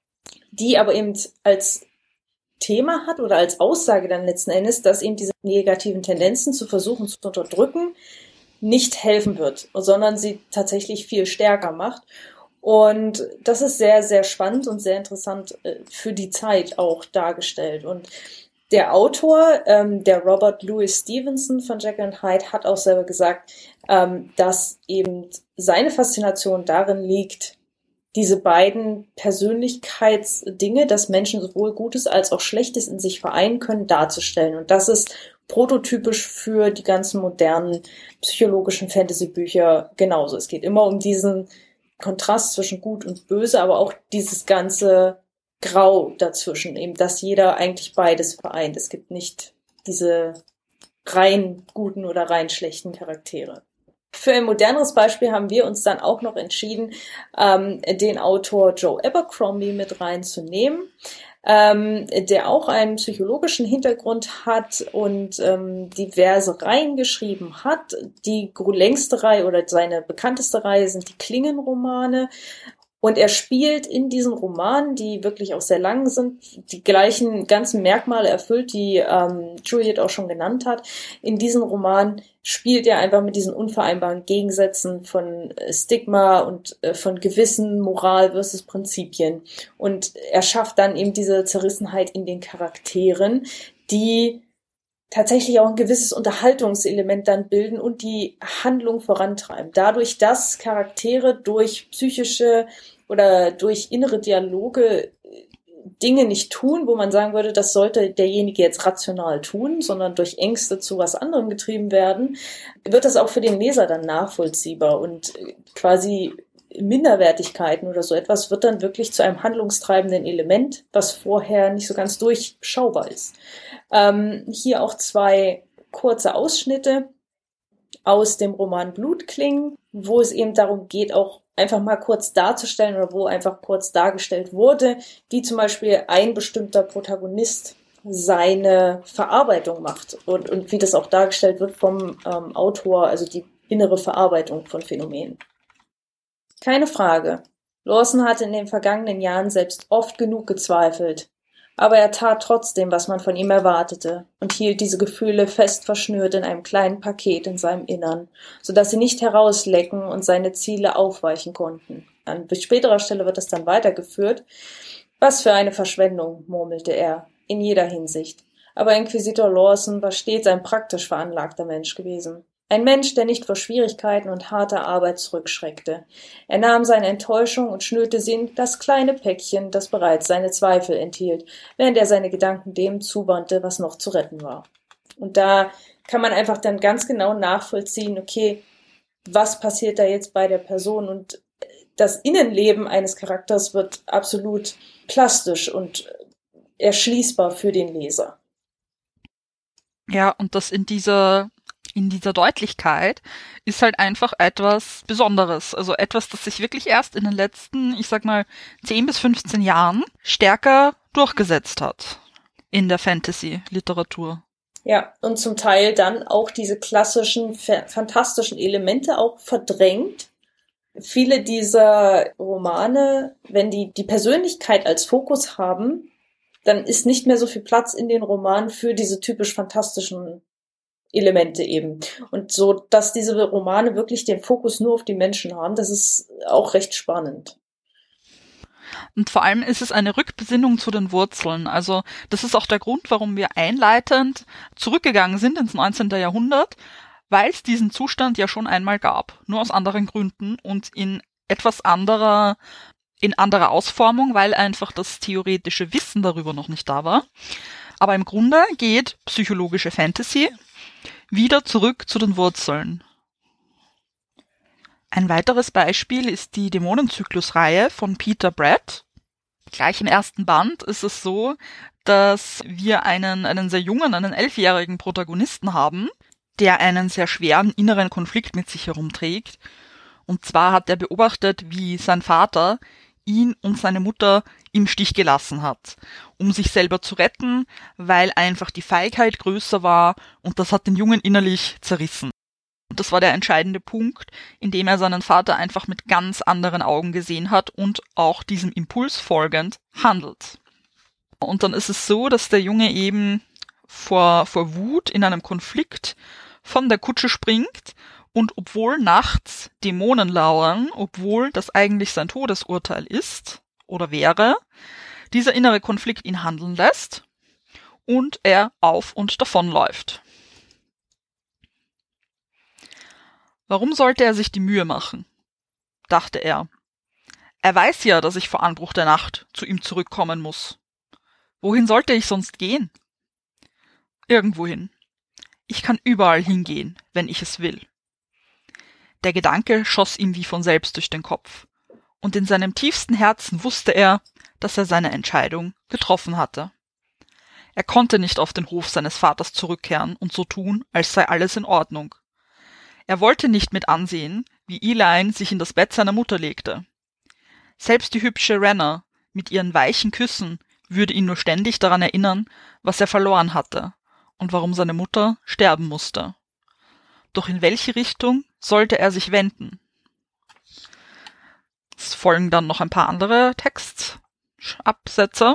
die aber eben als Thema hat oder als Aussage dann letzten Endes, dass eben diese negativen Tendenzen zu versuchen zu unterdrücken nicht helfen wird, sondern sie tatsächlich viel stärker macht. Und das ist sehr, sehr spannend und sehr interessant für die Zeit auch dargestellt. Und der Autor, der Robert Louis Stevenson von Jekyll und Hyde, hat auch selber gesagt, dass eben seine Faszination darin liegt, diese beiden Persönlichkeitsdinge, dass Menschen sowohl Gutes als auch Schlechtes in sich vereinen können, darzustellen. Und das ist prototypisch für die ganzen modernen psychologischen Fantasy-Bücher genauso. Es geht immer um diesen Kontrast zwischen Gut und Böse, aber auch dieses ganze Grau dazwischen, eben, dass jeder eigentlich beides vereint. Es gibt nicht diese rein guten oder rein schlechten Charaktere. Für ein moderneres Beispiel haben wir uns dann auch noch entschieden, den Autor Joe Abercrombie mit reinzunehmen, der auch einen psychologischen Hintergrund hat und diverse Reihen geschrieben hat. Die längste Reihe oder seine bekannteste Reihe sind die Klingenromane. Und er spielt in diesen Romanen, die wirklich auch sehr lang sind, die gleichen ganzen Merkmale erfüllt, die Juliet auch schon genannt hat. In diesen Romanen spielt er einfach mit diesen unvereinbaren Gegensätzen von Stigma und von Gewissen, Moral versus Prinzipien. Und er schafft dann eben diese Zerrissenheit in den Charakteren, die tatsächlich auch ein gewisses Unterhaltungselement dann bilden und die Handlung vorantreiben. Dadurch, dass Charaktere durch psychische oder durch innere Dialoge Dinge nicht tun, wo man sagen würde, das sollte derjenige jetzt rational tun, sondern durch Ängste zu was anderem getrieben werden, wird das auch für den Leser dann nachvollziehbar und quasi Minderwertigkeiten oder so etwas wird dann wirklich zu einem handlungstreibenden Element, was vorher nicht so ganz durchschaubar ist. Hier auch 2 kurze Ausschnitte aus dem Roman Blutklingen, wo es eben darum geht, auch einfach mal kurz darzustellen oder wo einfach kurz dargestellt wurde, wie zum Beispiel ein bestimmter Protagonist seine Verarbeitung macht und wie das auch dargestellt wird vom Autor, also die innere Verarbeitung von Phänomenen. Keine Frage. Lawson hatte in den vergangenen Jahren selbst oft genug gezweifelt. Aber er tat trotzdem, was man von ihm erwartete und hielt diese Gefühle fest verschnürt in einem kleinen Paket in seinem Innern, sodass sie nicht herauslecken und seine Ziele aufweichen konnten. An späterer Stelle wird es dann weitergeführt. Was für eine Verschwendung, murmelte er, in jeder Hinsicht. Aber Inquisitor Lawson war stets ein praktisch veranlagter Mensch gewesen. Ein Mensch, der nicht vor Schwierigkeiten und harter Arbeit zurückschreckte. Er nahm seine Enttäuschung und schnürte sie in das kleine Päckchen, das bereits seine Zweifel enthielt, während er seine Gedanken dem zuwandte, was noch zu retten war. Und da kann man einfach dann ganz genau nachvollziehen, okay, was passiert da jetzt bei der Person? Und das Innenleben eines Charakters wird absolut plastisch und erschließbar für den Leser. Ja, und das in dieser Deutlichkeit ist halt einfach etwas Besonderes. Also etwas, das sich wirklich erst in den letzten, ich sag mal, 10 bis 15 Jahren stärker durchgesetzt hat in der Fantasy-Literatur. Ja, und zum Teil dann auch diese klassischen fantastischen Elemente auch verdrängt. Viele dieser Romane, wenn die Persönlichkeit als Fokus haben, dann ist nicht mehr so viel Platz in den Romanen für diese typisch fantastischen Elemente eben. Und so, dass diese Romane wirklich den Fokus nur auf die Menschen haben, das ist auch recht spannend. Und vor allem ist es eine Rückbesinnung zu den Wurzeln. Also das ist auch der Grund, warum wir einleitend zurückgegangen sind ins 19. Jahrhundert, weil es diesen Zustand ja schon einmal gab, nur aus anderen Gründen und in anderer Ausformung, weil einfach das theoretische Wissen darüber noch nicht da war. Aber im Grunde geht psychologische Fantasy wieder zurück zu den Wurzeln. Ein weiteres Beispiel ist die Dämonenzyklus-Reihe von Peter Brett. Gleich im ersten Band ist es so, dass wir einen sehr jungen, einen 11-jährigen Protagonisten haben, der einen sehr schweren inneren Konflikt mit sich herumträgt. Und zwar hat er beobachtet, wie sein Vater ihn und seine Mutter im Stich gelassen hat, um sich selber zu retten, weil einfach die Feigheit größer war und das hat den Jungen innerlich zerrissen. Und das war der entscheidende Punkt, in dem er seinen Vater einfach mit ganz anderen Augen gesehen hat und auch diesem Impuls folgend handelt. Und dann ist es so, dass der Junge eben vor Wut in einem Konflikt von der Kutsche springt und obwohl nachts Dämonen lauern, obwohl das eigentlich sein Todesurteil ist oder wäre, dieser innere Konflikt ihn handeln lässt und er auf und davonläuft. Warum sollte er sich die Mühe machen? Dachte er. Er weiß ja, dass ich vor Anbruch der Nacht zu ihm zurückkommen muss. Wohin sollte ich sonst gehen? Irgendwohin. Ich kann überall hingehen, wenn ich es will. Der Gedanke schoss ihm wie von selbst durch den Kopf, und in seinem tiefsten Herzen wusste er, dass er seine Entscheidung getroffen hatte. Er konnte nicht auf den Hof seines Vaters zurückkehren und so tun, als sei alles in Ordnung. Er wollte nicht mit ansehen, wie Elaine sich in das Bett seiner Mutter legte. Selbst die hübsche Renna mit ihren weichen Küssen würde ihn nur ständig daran erinnern, was er verloren hatte und warum seine Mutter sterben musste. Doch in welche Richtung sollte er sich wenden? Es folgen dann noch ein paar andere Textabsätze.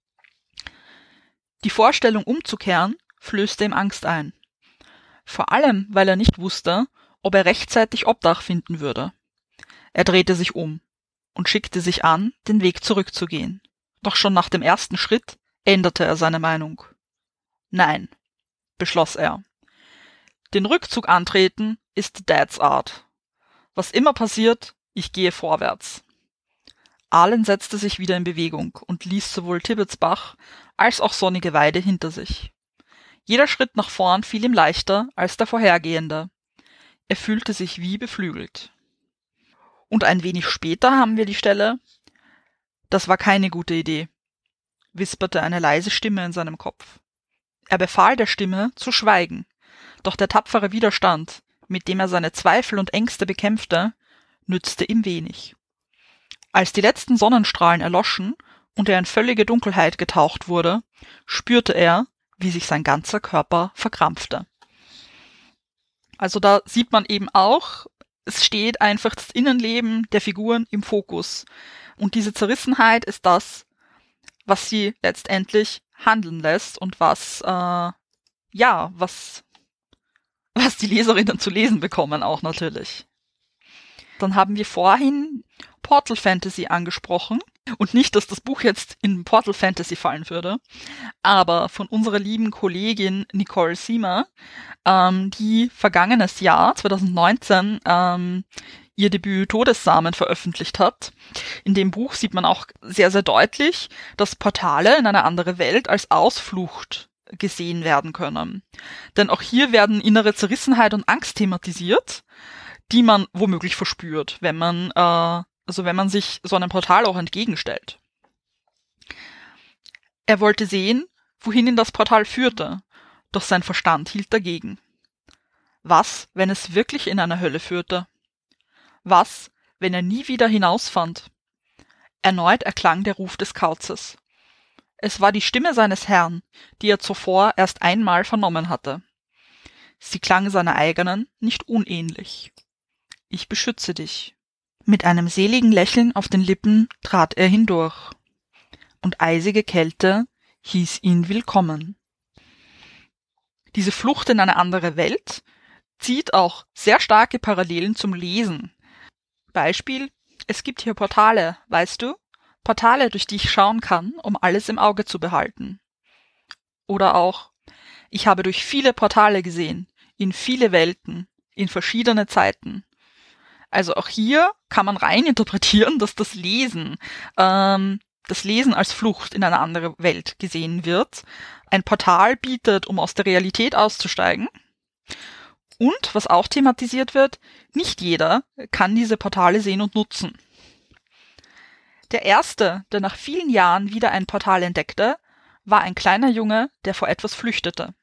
Die Vorstellung umzukehren flößte ihm Angst ein. Vor allem, weil er nicht wusste, ob er rechtzeitig Obdach finden würde. Er drehte sich um und schickte sich an, den Weg zurückzugehen. Doch schon nach dem ersten Schritt änderte er seine Meinung. Nein, beschloss er. Den Rückzug antreten ist Dads Art. Was immer passiert, ich gehe vorwärts. Ahlen setzte sich wieder in Bewegung und ließ sowohl Tibbetsbach als auch Sonnige Weide hinter sich. Jeder Schritt nach vorn fiel ihm leichter als der vorhergehende. Er fühlte sich wie beflügelt. Und ein wenig später haben wir die Stelle: Das war keine gute Idee, wisperte eine leise Stimme in seinem Kopf. Er befahl der Stimme zu schweigen, doch der tapfere Widerstand, mit dem er seine Zweifel und Ängste bekämpfte, nützte ihm wenig. Als die letzten Sonnenstrahlen erloschen und er in völlige Dunkelheit getaucht wurde, spürte er, wie sich sein ganzer Körper verkrampfte. Also da sieht man eben auch, es steht einfach das Innenleben der Figuren im Fokus. Und diese Zerrissenheit ist das, was sie letztendlich handeln lässt und was die Leserinnen zu lesen bekommen auch natürlich. Dann haben wir vorhin Portal Fantasy angesprochen. Und nicht, dass das Buch jetzt in Portal Fantasy fallen würde, aber von unserer lieben Kollegin Nicole Siemer, die vergangenes Jahr, 2019, ihr Debüt Todessamen veröffentlicht hat. In dem Buch sieht man auch sehr, sehr deutlich, dass Portale in eine andere Welt als Ausflucht gesehen werden können. Denn auch hier werden innere Zerrissenheit und Angst thematisiert, die man womöglich verspürt, wenn man sich so einem Portal auch entgegenstellt. Er wollte sehen, wohin ihn das Portal führte, doch sein Verstand hielt dagegen. Was, wenn es wirklich in eine Hölle führte? Was, wenn er nie wieder hinausfand? Erneut erklang der Ruf des Kauzes. Es war die Stimme seines Herrn, die er zuvor erst einmal vernommen hatte. Sie klang seiner eigenen nicht unähnlich. Ich beschütze dich. Mit einem seligen Lächeln auf den Lippen trat er hindurch. Und eisige Kälte hieß ihn willkommen. Diese Flucht in eine andere Welt zieht auch sehr starke Parallelen zum Lesen. Beispiel, es gibt hier Portale, weißt du? Portale, durch die ich schauen kann, um alles im Auge zu behalten. Oder auch, ich habe durch viele Portale gesehen, in viele Welten, in verschiedene Zeiten. Also auch hier kann man rein interpretieren, dass das Lesen als Flucht in eine andere Welt gesehen wird. Ein Portal bietet, um aus der Realität auszusteigen. Und, was auch thematisiert wird, nicht jeder kann diese Portale sehen und nutzen. Der erste, der nach vielen Jahren wieder ein Portal entdeckte, war ein kleiner Junge, der vor etwas flüchtete.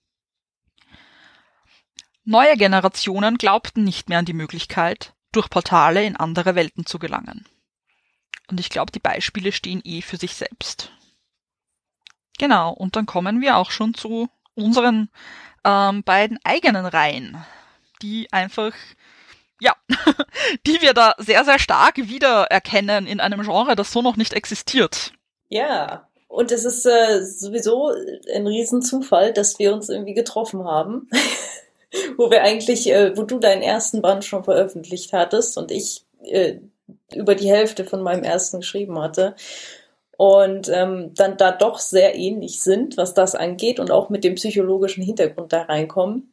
Neue Generationen glaubten nicht mehr an die Möglichkeit, durch Portale in andere Welten zu gelangen. Und ich glaube, die Beispiele stehen für sich selbst. Genau, und dann kommen wir auch schon zu unseren beiden eigenen Reihen, die einfach, die wir da sehr, sehr stark wiedererkennen in einem Genre, das so noch nicht existiert. Ja, und es ist sowieso ein Riesenzufall, dass wir uns irgendwie getroffen haben, wo du deinen ersten Band schon veröffentlicht hattest und ich über die Hälfte von meinem ersten geschrieben hatte. Und dann da doch sehr ähnlich sind, was das angeht und auch mit dem psychologischen Hintergrund da reinkommen.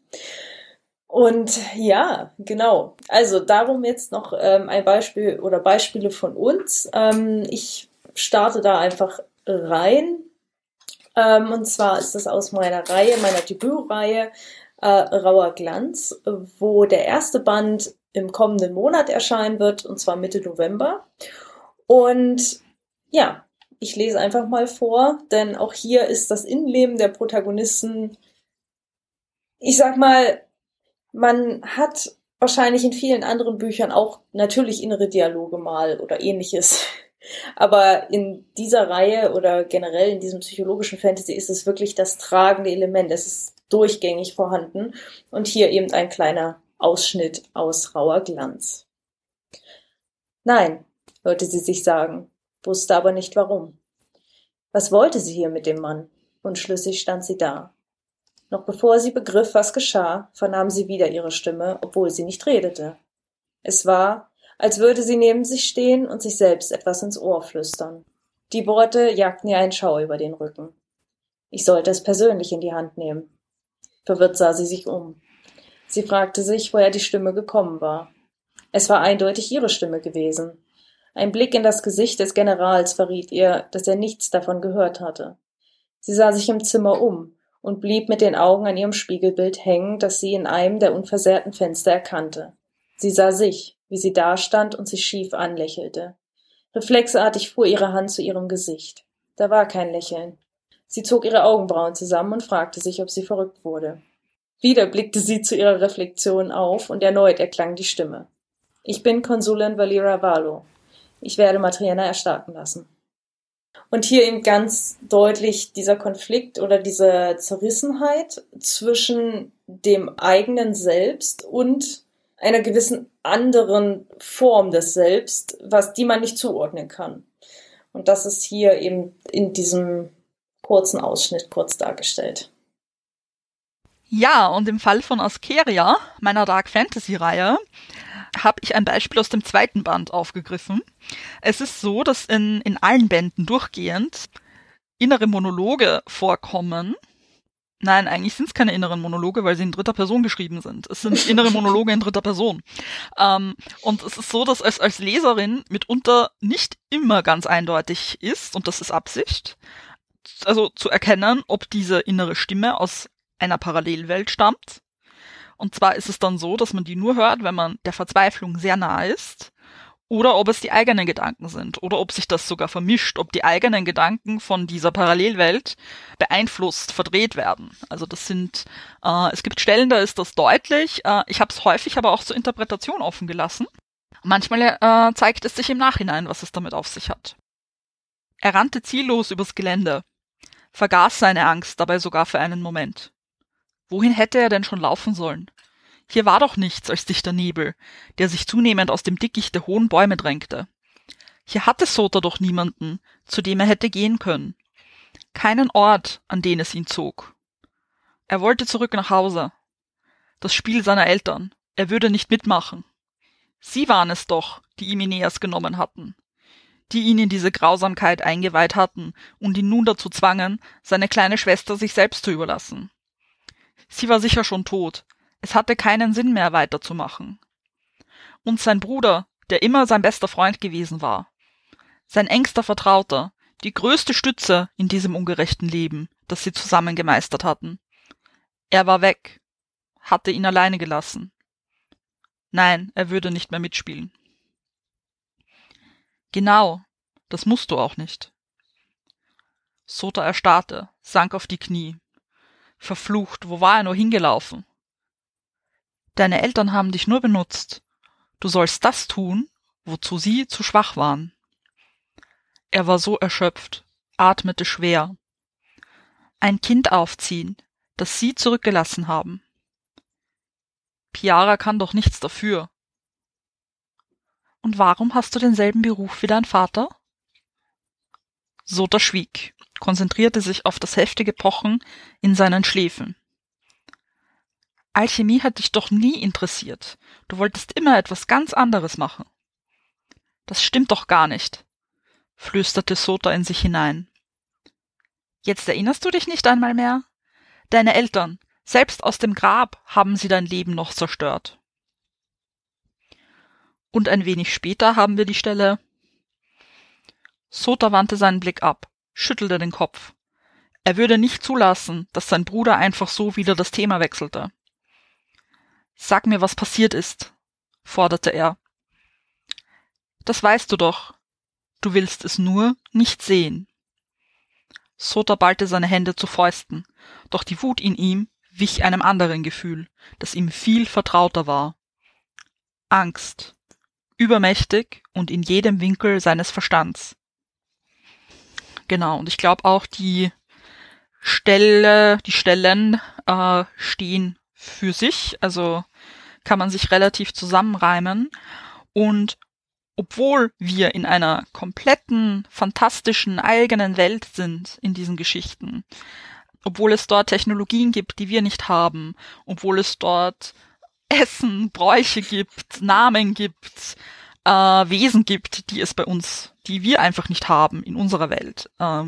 Und ja, genau. Also darum jetzt noch ein Beispiel oder Beispiele von uns. Ich starte da einfach rein. Und zwar ist das aus meiner Debütreihe Rauer Glanz, wo der erste Band im kommenden Monat erscheinen wird, und zwar Mitte November. Und ja, ich lese einfach mal vor, denn auch hier ist das Innenleben der Protagonisten, ich sag mal, man hat wahrscheinlich in vielen anderen Büchern auch natürlich innere Dialoge mal oder ähnliches. Aber in dieser Reihe oder generell in diesem psychologischen Fantasy ist es wirklich das tragende Element. Es ist durchgängig vorhanden. Und hier eben ein kleiner Ausschnitt aus Rauer Glanz. Nein, hörte sie sich sagen, wusste aber nicht warum. Was wollte sie hier mit dem Mann? Unschlüssig stand sie da. Noch bevor sie begriff, was geschah, vernahm sie wieder ihre Stimme, obwohl sie nicht redete. Es war, als würde sie neben sich stehen und sich selbst etwas ins Ohr flüstern. Die Worte jagten ihr einen Schauer über den Rücken. Ich sollte es persönlich in die Hand nehmen. Verwirrt sah sie sich um. Sie fragte sich, woher die Stimme gekommen war. Es war eindeutig ihre Stimme gewesen. Ein Blick in das Gesicht des Generals verriet ihr, dass er nichts davon gehört hatte. Sie sah sich im Zimmer um und blieb mit den Augen an ihrem Spiegelbild hängen, das sie in einem der unversehrten Fenster erkannte. Sie sah sich, wie sie dastand und sich schief anlächelte. Reflexartig fuhr ihre Hand zu ihrem Gesicht. Da war kein Lächeln. Sie zog ihre Augenbrauen zusammen und fragte sich, ob sie verrückt wurde. Wieder blickte sie zu ihrer Reflexion auf und erneut erklang die Stimme. Ich bin Konsulin Valera Valo. Ich werde Matriana erstarken lassen. Und hier eben ganz deutlich dieser Konflikt oder diese Zerrissenheit zwischen dem eigenen Selbst und einer gewissen anderen Form des Selbst, die man nicht zuordnen kann. Und das ist hier eben in diesem kurzen Ausschnitt kurz dargestellt. Ja, und im Fall von Askeria, meiner Dark Fantasy Reihe, habe ich ein Beispiel aus dem zweiten Band aufgegriffen. Es ist so, dass in allen Bänden durchgehend innere Monologe vorkommen. Nein, eigentlich sind es keine inneren Monologe, weil sie in dritter Person geschrieben sind. Es sind innere Monologe in dritter Person. Und es ist so, dass es als Leserin mitunter nicht immer ganz eindeutig ist, und das ist Absicht, also zu erkennen, ob diese innere Stimme aus einer Parallelwelt stammt. Und zwar ist es dann so, dass man die nur hört, wenn man der Verzweiflung sehr nah ist oder ob es die eigenen Gedanken sind oder ob sich das sogar vermischt, ob die eigenen Gedanken von dieser Parallelwelt beeinflusst, verdreht werden. Also das sind, es gibt Stellen, da ist das deutlich. Ich habe es häufig aber auch zur Interpretation offen gelassen. Manchmal zeigt es sich im Nachhinein, was es damit auf sich hat. Er rannte ziellos übers Gelände, vergaß seine Angst dabei sogar für einen Moment. Wohin hätte er denn schon laufen sollen? Hier war doch nichts als dichter Nebel, der sich zunehmend aus dem Dickicht der hohen Bäume drängte. Hier hatte Sota doch niemanden, zu dem er hätte gehen können. Keinen Ort, an den es ihn zog. Er wollte zurück nach Hause. Das Spiel seiner Eltern. Er würde nicht mitmachen. Sie waren es doch, die ihm Aeneas genommen hatten, die ihn in diese Grausamkeit eingeweiht hatten und ihn nun dazu zwangen, seine kleine Schwester sich selbst zu überlassen. Sie war sicher schon tot. Es hatte keinen Sinn mehr, weiterzumachen. Und sein Bruder, der immer sein bester Freund gewesen war. Sein engster Vertrauter, die größte Stütze in diesem ungerechten Leben, das sie zusammen gemeistert hatten. Er war weg, hatte ihn alleine gelassen. Nein, er würde nicht mehr mitspielen. Genau, das musst du auch nicht. Sota erstarrte, sank auf die Knie. Verflucht, wo war er nur hingelaufen? Deine Eltern haben dich nur benutzt. Du sollst das tun, wozu sie zu schwach waren. Er war so erschöpft, atmete schwer. Ein Kind aufziehen, das sie zurückgelassen haben. Piara kann doch nichts dafür. Und warum hast du denselben Beruf wie dein Vater? Sota schwieg, konzentrierte sich auf das heftige Pochen in seinen Schläfen. Alchemie hat dich doch nie interessiert. Du wolltest immer etwas ganz anderes machen. Das stimmt doch gar nicht, flüsterte Sota in sich hinein. Jetzt erinnerst du dich nicht einmal mehr? Deine Eltern, selbst aus dem Grab, haben sie dein Leben noch zerstört. Und ein wenig später haben wir die Stelle. Sota wandte seinen Blick ab, schüttelte den Kopf. Er würde nicht zulassen, dass sein Bruder einfach so wieder das Thema wechselte. Sag mir, was passiert ist, forderte er. Das weißt du doch. Du willst es nur nicht sehen. Sota ballte seine Hände zu Fäusten, doch die Wut in ihm wich einem anderen Gefühl, das ihm viel vertrauter war. Angst, übermächtig und in jedem Winkel seines Verstands. Genau, und ich glaube auch die Stellen stehen für sich, also kann man sich relativ zusammenreimen. Und obwohl wir in einer kompletten, fantastischen, eigenen Welt sind in diesen Geschichten, obwohl es dort Technologien gibt, die wir nicht haben, obwohl es dort Essen, Bräuche gibt, Namen gibt, Wesen gibt, die wir einfach nicht haben in unserer Welt.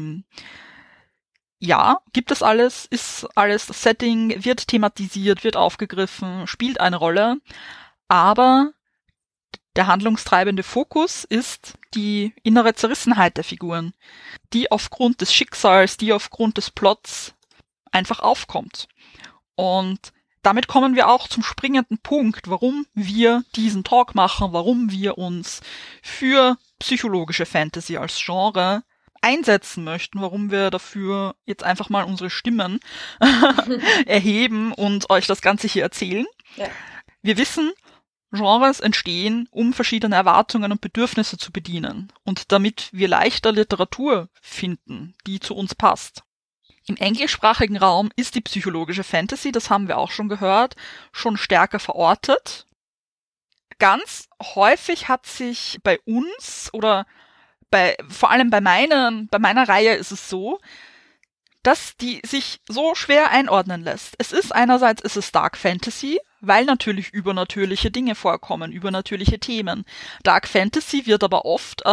Ja, gibt es alles, ist alles, das Setting wird thematisiert, wird aufgegriffen, spielt eine Rolle, aber der handlungstreibende Fokus ist die innere Zerrissenheit der Figuren, die aufgrund des Schicksals, die aufgrund des Plots einfach aufkommt. Und damit kommen wir auch zum springenden Punkt, warum wir diesen Talk machen, warum wir uns für psychologische Fantasy als Genre einsetzen möchten, warum wir dafür jetzt einfach mal unsere Stimmen erheben und euch das Ganze hier erzählen. Ja. Wir wissen, Genres entstehen, um verschiedene Erwartungen und Bedürfnisse zu bedienen und damit wir leichter Literatur finden, die zu uns passt. Im englischsprachigen Raum ist die psychologische Fantasy, das haben wir auch schon gehört, schon stärker verortet. Ganz häufig hat sich bei uns oder vor allem bei meiner Reihe ist es so, dass die sich so schwer einordnen lässt. Einerseits ist es Dark Fantasy, weil natürlich übernatürliche Dinge vorkommen, übernatürliche Themen. Dark Fantasy wird aber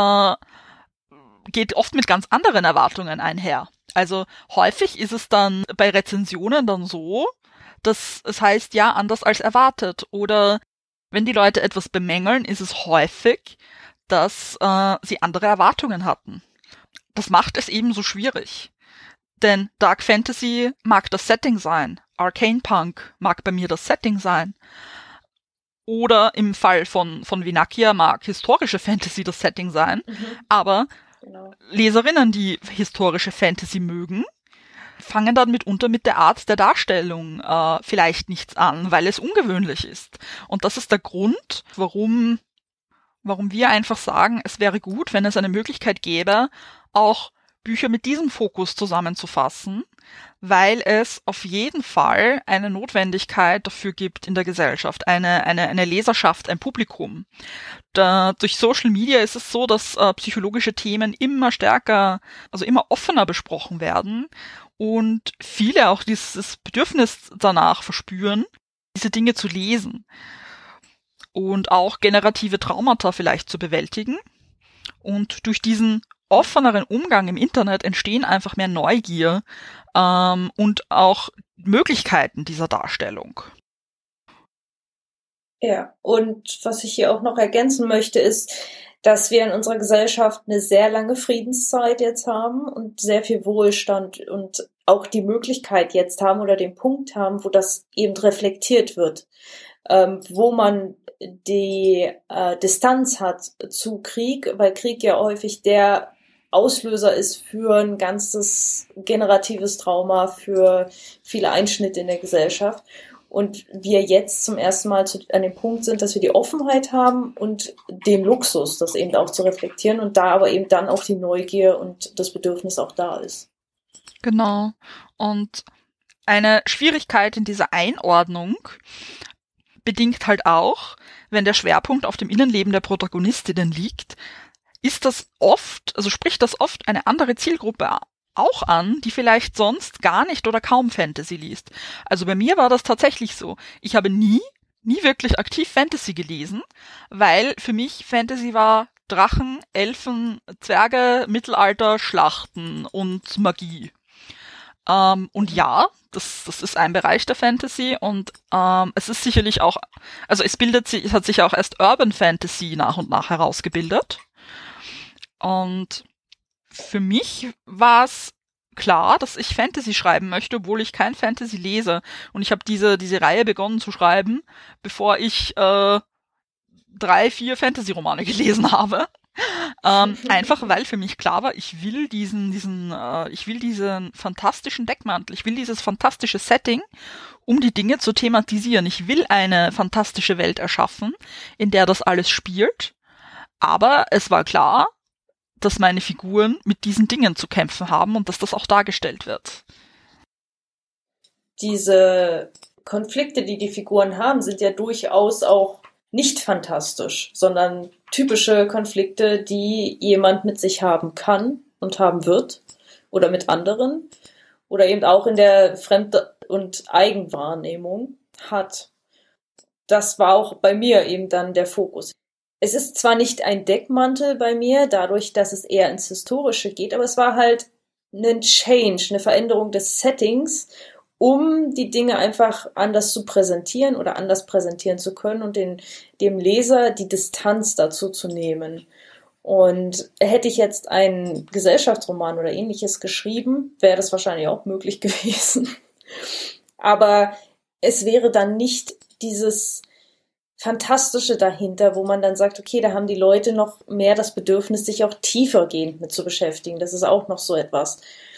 geht oft mit ganz anderen Erwartungen einher. Also häufig ist es dann bei Rezensionen dann so, dass es heißt, ja, anders als erwartet. Oder wenn die Leute etwas bemängeln, ist es häufig, dass sie andere Erwartungen hatten. Das macht es eben so schwierig. Denn Dark Fantasy mag das Setting sein. Arcane Punk mag bei mir das Setting sein. Oder im Fall von Vinakia mag historische Fantasy das Setting sein, aber Genau. Leserinnen, die historische Fantasy mögen, fangen dann mitunter mit der Art der Darstellung vielleicht nichts an, weil es ungewöhnlich ist. Und das ist der Grund, warum wir einfach sagen, es wäre gut, wenn es eine Möglichkeit gäbe, auch Bücher mit diesem Fokus zusammenzufassen, weil es auf jeden Fall eine Notwendigkeit dafür gibt in der Gesellschaft, eine Leserschaft, ein Publikum. Durch Social Media ist es so, dass psychologische Themen immer stärker, also immer offener besprochen werden und viele auch dieses Bedürfnis danach verspüren, diese Dinge zu lesen und auch generative Traumata vielleicht zu bewältigen. Und durch diesen offeneren Umgang im Internet entstehen einfach mehr Neugier und auch Möglichkeiten dieser Darstellung. Ja, und was ich hier auch noch ergänzen möchte, ist, dass wir in unserer Gesellschaft eine sehr lange Friedenszeit jetzt haben und sehr viel Wohlstand und auch die Möglichkeit jetzt haben oder den Punkt haben, wo das eben reflektiert wird, wo man die Distanz hat zu Krieg, weil Krieg ja häufig der Auslöser ist für ein ganzes generatives Trauma, für viele Einschnitte in der Gesellschaft. Und wir jetzt zum ersten Mal an dem Punkt sind, dass wir die Offenheit haben und den Luxus, das eben auch zu reflektieren und da aber eben dann auch die Neugier und das Bedürfnis auch da ist. Genau. Und eine Schwierigkeit in dieser Einordnung bedingt halt auch, wenn der Schwerpunkt auf dem Innenleben der Protagonistinnen liegt, spricht das oft eine andere Zielgruppe auch an, die vielleicht sonst gar nicht oder kaum Fantasy liest. Also bei mir war das tatsächlich so. Ich habe nie wirklich aktiv Fantasy gelesen, weil für mich Fantasy war Drachen, Elfen, Zwerge, Mittelalter, Schlachten und Magie. Und ja, das ist ein Bereich der Fantasy und es ist sicherlich auch, also es hat sich auch erst Urban Fantasy nach und nach herausgebildet. Und für mich war es klar, dass ich Fantasy schreiben möchte, obwohl ich kein Fantasy lese. Und ich habe diese Reihe begonnen zu schreiben, bevor ich 3, 4 Fantasy-Romane gelesen habe. Einfach weil für mich klar war, ich will diesen fantastischen Deckmantel, ich will dieses fantastische Setting, um die Dinge zu thematisieren. Ich will eine fantastische Welt erschaffen, in der das alles spielt. Aber es war klar, dass meine Figuren mit diesen Dingen zu kämpfen haben und dass das auch dargestellt wird. Diese Konflikte, die die Figuren haben, sind ja durchaus auch nicht fantastisch, sondern typische Konflikte, die jemand mit sich haben kann und haben wird oder mit anderen oder eben auch in der Fremd- und Eigenwahrnehmung hat. Das war auch bei mir eben dann der Fokus. Es ist zwar nicht ein Deckmantel bei mir, dadurch, dass es eher ins Historische geht, aber es war halt ein Change, eine Veränderung des Settings, um die Dinge einfach anders zu präsentieren oder anders präsentieren zu können und dem Leser die Distanz dazu zu nehmen. Und hätte ich jetzt einen Gesellschaftsroman oder ähnliches geschrieben, wäre das wahrscheinlich auch möglich gewesen. Aber es wäre dann nicht dieses Fantastische dahinter, wo man dann sagt, okay, da haben die Leute noch mehr das Bedürfnis, sich auch tiefergehend mit zu beschäftigen. Das ist auch noch so etwas.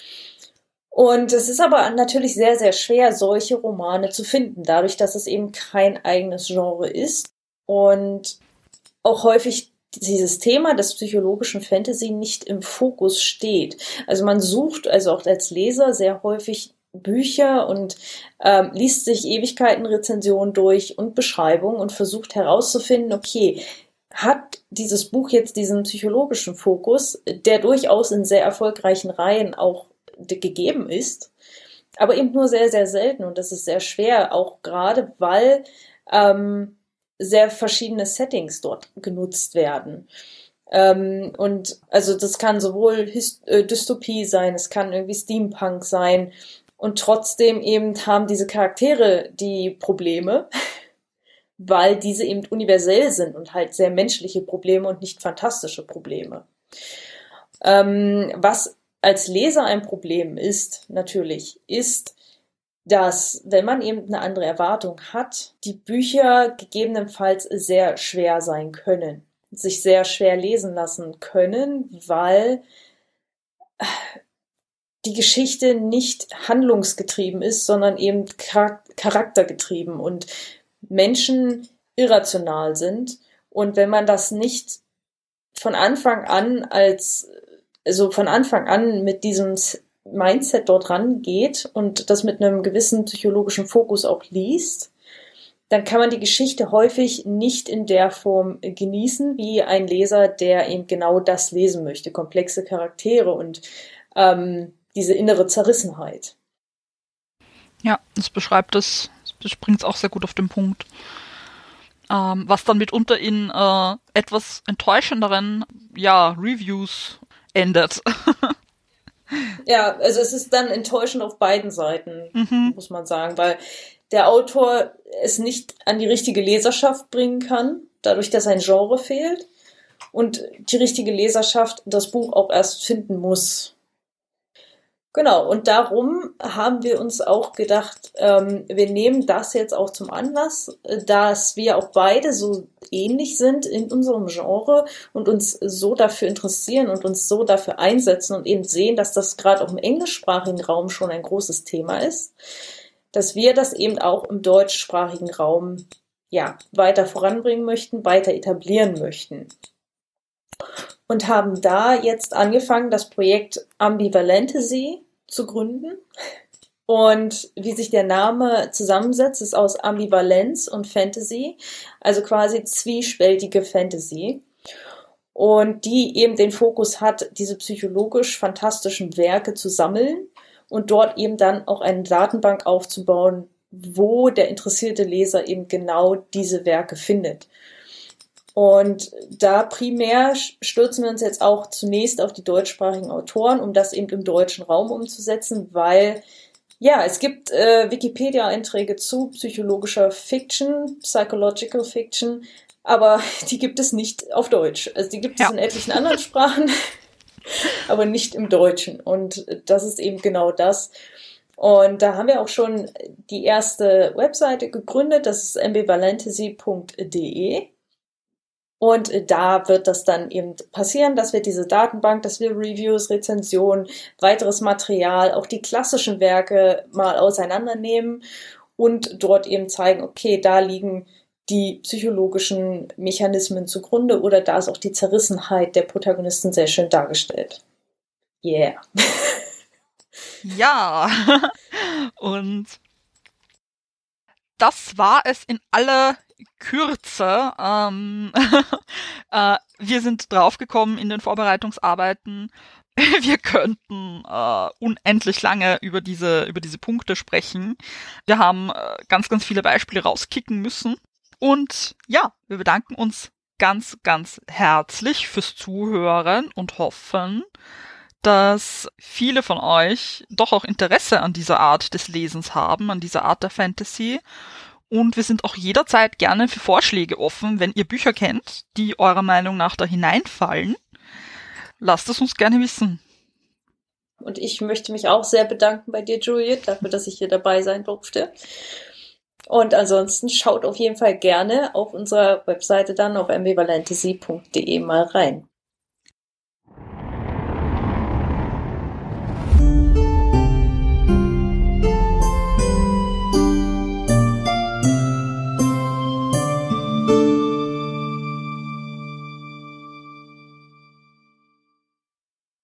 Und es ist aber natürlich sehr, sehr schwer, solche Romane zu finden, dadurch, dass es eben kein eigenes Genre ist und auch häufig dieses Thema des psychologischen Fantasy nicht im Fokus steht. Also man sucht, also auch als Leser, sehr häufig Bücher und liest sich Ewigkeiten Rezensionen durch und Beschreibungen und versucht herauszufinden, okay, hat dieses Buch jetzt diesen psychologischen Fokus, der durchaus in sehr erfolgreichen Reihen auch gegeben ist, aber eben nur sehr, sehr selten und das ist sehr schwer, auch gerade weil sehr verschiedene Settings dort genutzt werden. Und also das kann sowohl Dystopie sein, es kann irgendwie Steampunk sein und trotzdem eben haben diese Charaktere die Probleme, weil diese eben universell sind und halt sehr menschliche Probleme und nicht fantastische Probleme. Was als Leser ein Problem ist, natürlich, ist, dass, wenn man eben eine andere Erwartung hat, die Bücher gegebenenfalls sehr schwer sein können, sich sehr schwer lesen lassen können, weil die Geschichte nicht handlungsgetrieben ist, sondern eben charaktergetrieben und Menschen irrational sind. Und wenn man das nicht von Anfang an mit diesem Mindset dort rangeht und das mit einem gewissen psychologischen Fokus auch liest, dann kann man die Geschichte häufig nicht in der Form genießen, wie ein Leser, der eben genau das lesen möchte. Komplexe Charaktere und diese innere Zerrissenheit. Ja, das bringt es auch sehr gut auf den Punkt. Was dann mitunter in etwas enttäuschenderen Reviews endet. Ja, also es ist dann enttäuschend auf beiden Seiten, muss man sagen, weil der Autor es nicht an die richtige Leserschaft bringen kann, dadurch, dass ein Genre fehlt und die richtige Leserschaft das Buch auch erst finden muss. Genau, und darum haben wir uns auch gedacht, wir nehmen das jetzt auch zum Anlass, dass wir auch beide so ähnlich sind in unserem Genre und uns so dafür interessieren und uns so dafür einsetzen und eben sehen, dass das gerade auch im englischsprachigen Raum schon ein großes Thema ist, dass wir das eben auch im deutschsprachigen Raum weiter voranbringen möchten, weiter etablieren möchten. Und haben da jetzt angefangen, das Projekt Ambivalentasy zu gründen. Und wie sich der Name zusammensetzt, ist aus Ambivalenz und Fantasy, also quasi zwiespältige Fantasy. Und die eben den Fokus hat, diese psychologisch fantastischen Werke zu sammeln und dort eben dann auch eine Datenbank aufzubauen, wo der interessierte Leser eben genau diese Werke findet. Und da primär stürzen wir uns jetzt auch zunächst auf die deutschsprachigen Autoren, um das eben im deutschen Raum umzusetzen, weil es gibt Wikipedia-Einträge zu psychologischer Fiction, Psychological Fiction, aber die gibt es nicht auf Deutsch. Also die gibt es in etlichen anderen Sprachen, aber nicht im Deutschen. Und das ist eben genau das. Und da haben wir auch schon die erste Webseite gegründet, das ist ambivalentasy.de. Und da wird das dann eben passieren, dass wir diese Datenbank, dass wir Reviews, Rezensionen, weiteres Material, auch die klassischen Werke mal auseinandernehmen und dort eben zeigen, okay, da liegen die psychologischen Mechanismen zugrunde oder da ist auch die Zerrissenheit der Protagonisten sehr schön dargestellt. Yeah. Ja, und das war es in aller Kürze. Wir sind draufgekommen in den Vorbereitungsarbeiten, wir könnten unendlich lange über diese Punkte sprechen. Wir haben ganz, ganz viele Beispiele rauskicken müssen. Und ja, wir bedanken uns ganz, ganz herzlich fürs Zuhören und hoffen, dass viele von euch doch auch Interesse an dieser Art des Lesens haben, an dieser Art der Fantasy. Und wir sind auch jederzeit gerne für Vorschläge offen, wenn ihr Bücher kennt, die eurer Meinung nach da hineinfallen. Lasst es uns gerne wissen. Und ich möchte mich auch sehr bedanken bei dir, Juliet, dafür, dass ich hier dabei sein durfte. Und ansonsten schaut auf jeden Fall gerne auf unserer Webseite dann auf ambivalentasy.de mal rein.